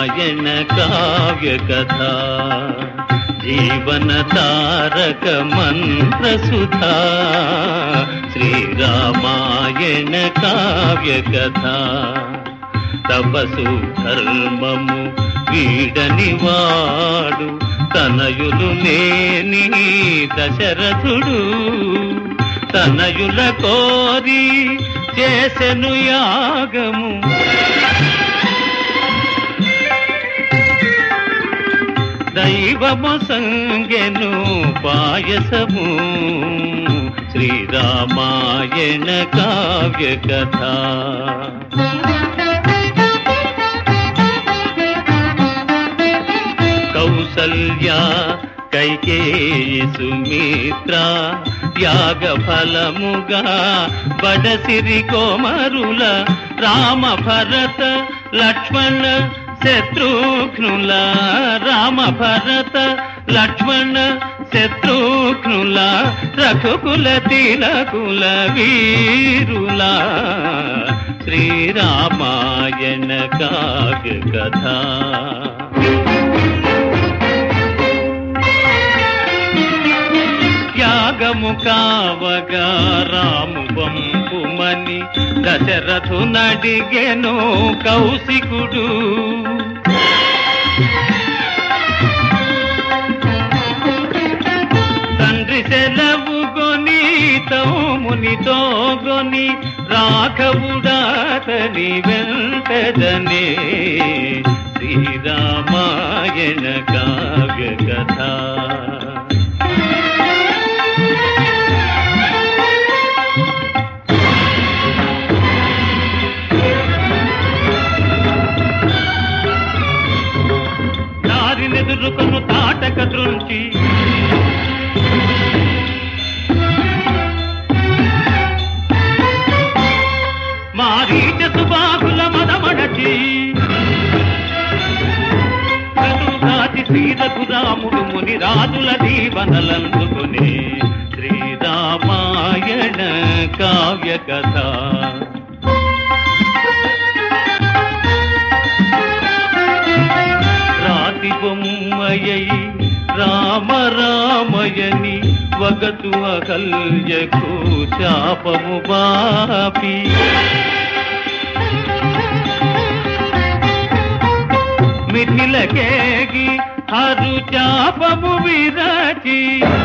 శ్రీరామాయణ కావ్య కథ జీవన తారక మంత్ర సుధా శ్రీరామాయణ కావ్య కథ తపసు ధర్మము వీడని వాడు తనయులు లేని దశరథుడు తనయుల కోరి చేసెను యాగము దైవము సంగెను పాయసము శ్రీరామాయణ కావ్య కథ కౌసల్య కైకేయి సుమిత్ర యాగ ఫలముగా బడసిరి కోమరుల రామ భరత లక్ష్మణ శత్రుఘ్నుల రామ భరత లక్ష్మణ శత్రుఘ్నుల రఘుకుల తిలకుల వీరుల శ్రీరామాయణ కావ్య కథ యాగము కావగా రాము వంపుమని దశరథు నడిగెను కౌశికుడు తండ్రి సెలవు గొని తౌమునితో గొని రాఘవుడాతని వెంటదనే శ్రీరామాయణ కావ్య కథ ఎదురుకొను తాటక దృంచి మారీచ సుబాహుల మదమడచి కనుగాచి శ్రీరఘురాముడు ముని రాజుల దీవనలందుకునే శ్రీరామాయణ కావ్య కథ బొమ్మయై రామ రామయని వగతు అకల్యకు శాపము బాపి మిథిలకేగి హరు చాపము విరచి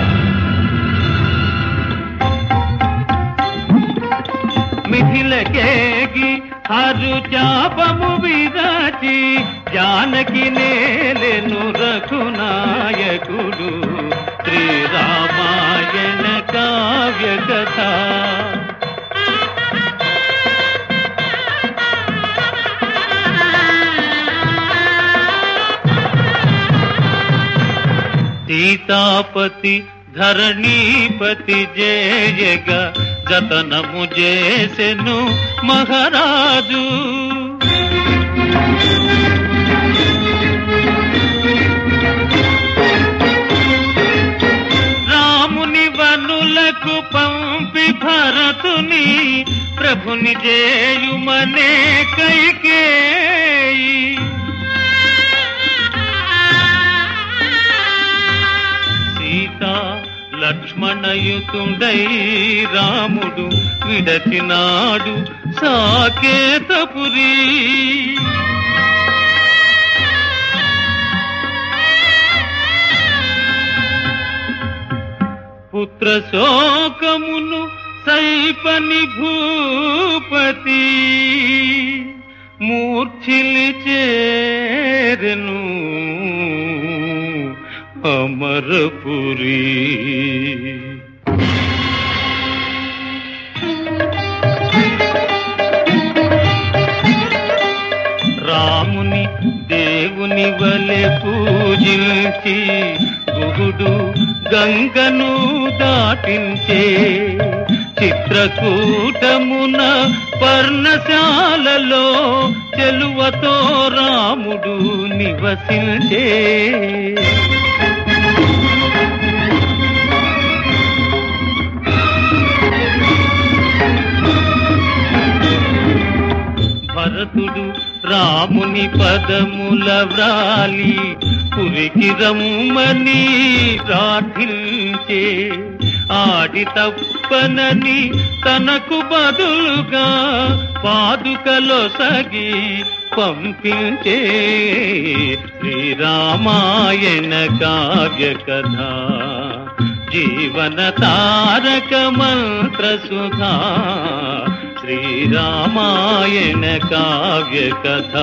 మిథిలకేగి హరు చాపము విరచి జానకి నేలెను రఘునాయకుడు శ్రీరామాయణ కావ్య కథ సీతాపతి ధరణీపతి జయగా జతనము చేసెను మహారాజు రాముని వనులకు పంపి భరతుని ప్రభుని చేయుమనే కైకేయి సీతా లక్ష్మణయుతుండై రాముడు విడచినాడు సాకేతపురి పుత్ర శోకమును సైపని భూపతి మూర్ఛిలి చేరెను అమరపురి రాముని దేవుని వలె పూజించి గుహుడు గంగను దాటించే చిత్రకూటమున పర్ణశాలలో చెలువతో రాముడు నివసించే భరతుడు రాముని పదముల వ్రాలి పురికి రమ్మని ప్రార్థించే, ఆడి తప్పనని తనకు బదులుగా పాదుకలొసగి పంపించే శ్రీరామాయణ కావ్య కథ, జీవన తారక మంత్ర సుధా, శ్రీరామాయణ కావ్య కథ.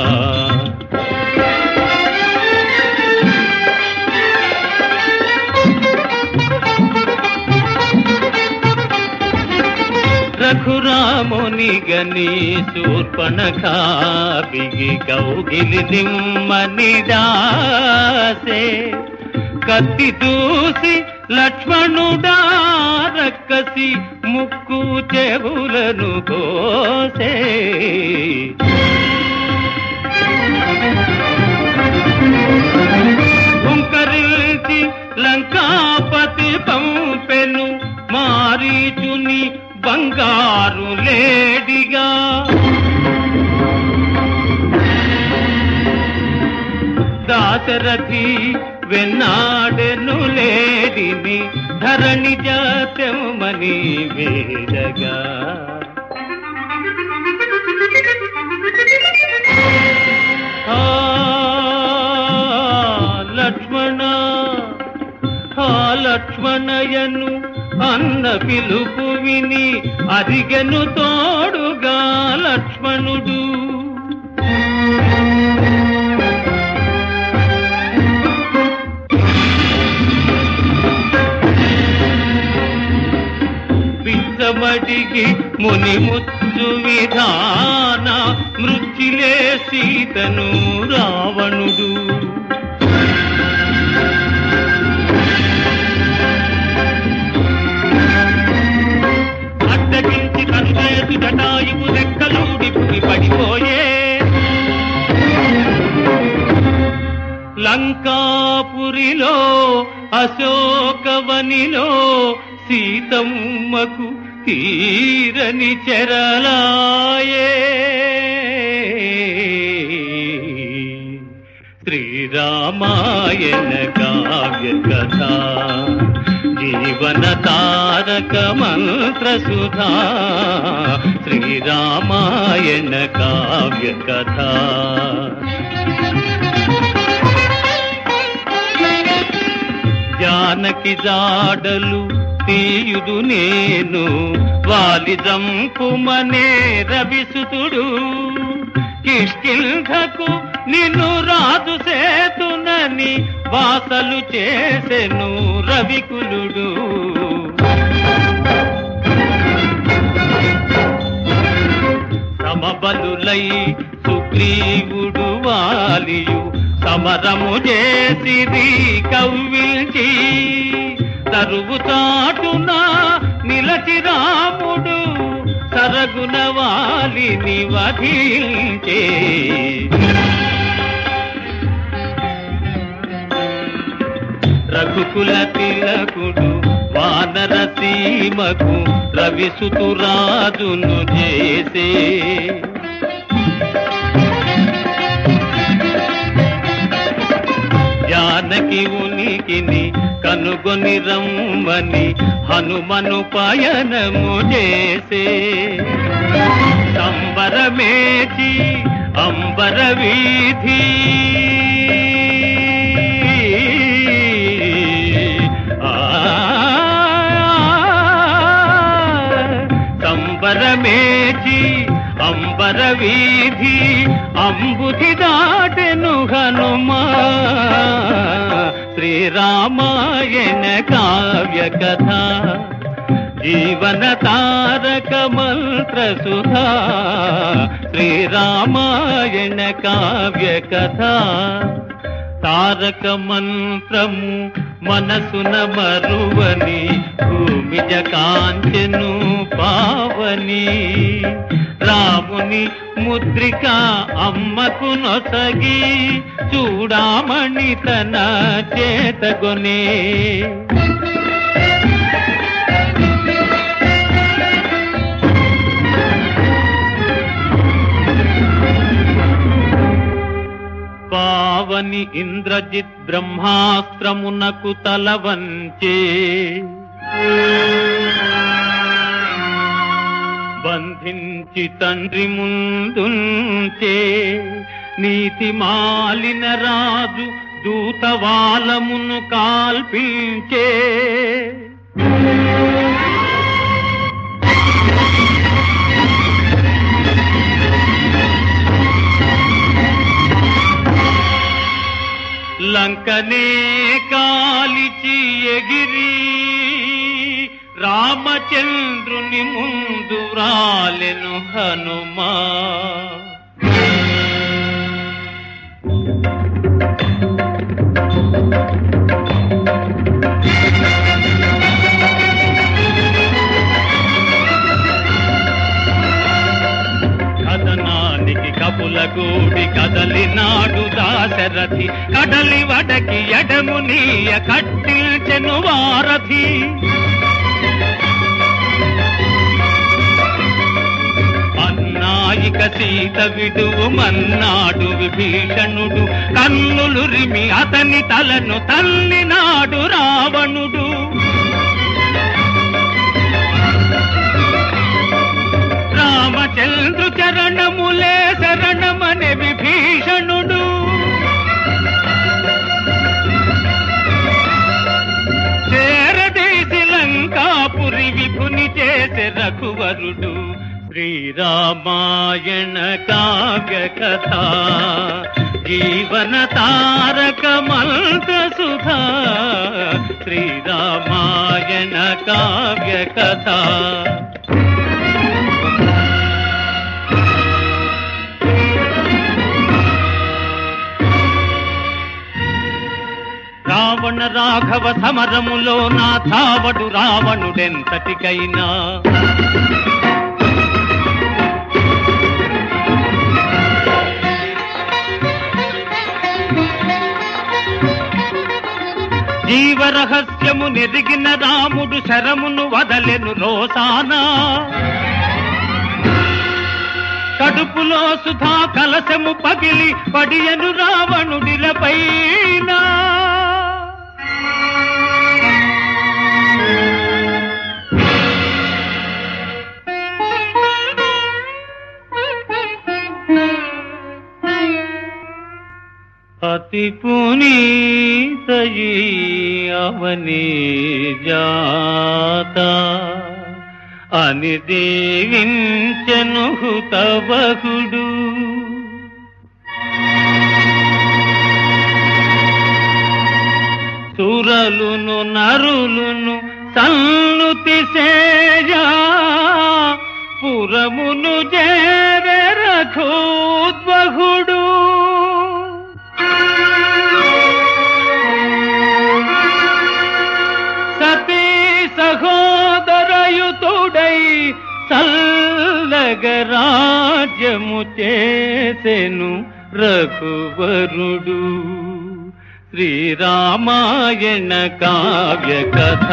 రఘురాముని గని శూర్పణఖ బిగి కౌగిలి దిమ్మని దాసే, కత్తి దూసి లక్ష్మణుడా రక్కసి ముక్కు చెవులను కోసే, హుంకరించి లంకాపతి పంపెను మారీచుని బంగారు లేడిగా, దాశరథి వెన్నాడెను లేడిని ధరణి జాతమని వేడగా, లక్ష్మణ లక్ష్మణయను అన్న పిలుపు విని అరిగెను తోడుగా లక్ష్మణుడు. పిచ్చమడిగి ముని ముచ్చు విధాన మృత్యులే సీతను రావణుడు. అడ్డగించి కనుచేసి జటాయువు రెక్కలూడి పురి పడిపోయే, లంకాపురిలో అశోకవనిలో సీతమ్మకు తీరని చెరలాయే, శ్రీరామాయణ కావ్య కథ, జీవన తారక మంత్ర సుధా, శ్రీరామాయణ కావ్య కథ. జానకి జాడలు తీయుదు నేను వాలి జంపుమనే రవిసుతుడు, కిష్కింధకు నిన్ను రాజు సేతునని వాసలు చేసెను రవికులుడు. సమబలులై సుగ్రీవుడు వాలియు సమరము చేసిరి కవ్విల్చి, తరువు చాటున నిలచి రాముడు సరగున వాలిని వధించే, రఘుకుల తిలకుడు వానర సీమకు రవిసుతురాజును చేసే, జానకి ఉనికిని కనుగొని రమ్మని హనుమను పయనము చేసే, సంబరమేచి అంబర వీధి సంబరమేచి అంబర వీధి అంబుధి దాటెను హనుమా, శ్రీరామాయణ కావ్య కథ, జీవన తారక మంత్ర సుధా, శ్రీరామాయణ కావ్య కథ. తారక మంత్రము మనసున మరువని భూమిజ కాంచెను పావని, రాముని ముద్రిక అమ్మకు నొసగి చూడామణి తన చేతగొనే, అని ఇంద్రజిత్ బ్రహ్మాస్త్రమునకు తలవంచే బంధించి తండ్రి ముందుంచే నీతి మాలిన రాజు దూతవాలమును కాల్పించే లంకనే కాలిచి ఎగిరి రామచంద్రుని ముందు రాలెను హనుమా. కథనానికి కపులగూడి కదలినాడు దాశరథి, కడలి వడకి ఎడమునీయ కట్టిల్చెను వారధి. అన్నాయిక సీత విడువు మన్నాడు విభీషణుడు, కన్నులురిమి అతని తలను తల్లినాడు రావణుడు. రామచంద్రు చరణములే శరణమనే విభీషణుడు, చేరదీసి లంకాపురి విభుని చేసే రఘువరుడు. శ్రీరామాయణ కావ్య కథ జీవన తారక మంత్ర సుధా. శ్రీరామాయణ కావ్య కథ. రావణ రాఘవ సమరములో నా ధావడు రావణుడెంతటికైనా, జీవరహస్యము నెరిగిన రాముడు శరమును వదలెను రోసానా. కడుపులో సుధా కలశము పగిలి పడియను రావణుడిలపైన. అతి పునీతయీ అవని జాత అని దీవించెను హుతవహుడు. సురలును నరులును సన్నుతి సేయా, పురమును చేరె రఘోద్వహుడు. సతీ సహోదరయుతుడై చల్లగ రాజ్యము చేసెను రఘువరుడు. శ్రీరామాయణ కావ్య కథ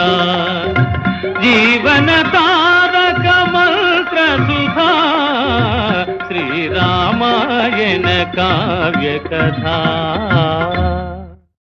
జీవన తారక మంత్ర సుధా. శ్రీరామాయణ కావ్య కథ.